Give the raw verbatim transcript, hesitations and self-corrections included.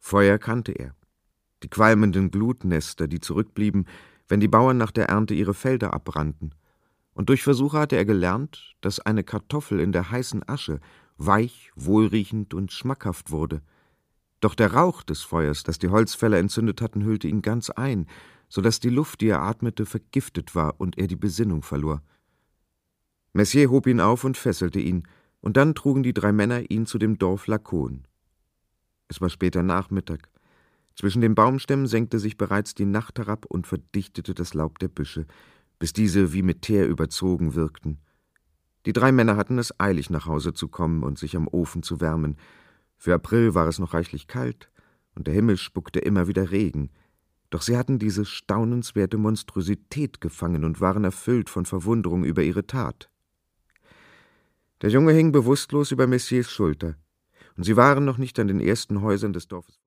Feuer kannte er. Die qualmenden Glutnester, die zurückblieben, wenn die Bauern nach der Ernte ihre Felder abbrannten. Und durch Versuche hatte er gelernt, dass eine Kartoffel in der heißen Asche weich, wohlriechend und schmackhaft wurde. Doch der Rauch des Feuers, das die Holzfäller entzündet hatten, hüllte ihn ganz ein, so daß die Luft, die er atmete, vergiftet war und er die Besinnung verlor. Messier hob ihn auf und fesselte ihn, und dann trugen die drei Männer ihn zu dem Dorf Lacogne. Es war später Nachmittag. Zwischen den Baumstämmen senkte sich bereits die Nacht herab und verdichtete das Laub der Büsche, bis diese wie mit Teer überzogen wirkten. Die drei Männer hatten es eilig, nach Hause zu kommen und sich am Ofen zu wärmen. Für April war es noch reichlich kalt, und der Himmel spuckte immer wieder Regen. Doch sie hatten diese staunenswerte Monstrosität gefangen und waren erfüllt von Verwunderung über ihre Tat. Der Junge hing bewusstlos über Messiers Schulter, und sie waren noch nicht an den ersten Häusern des Dorfes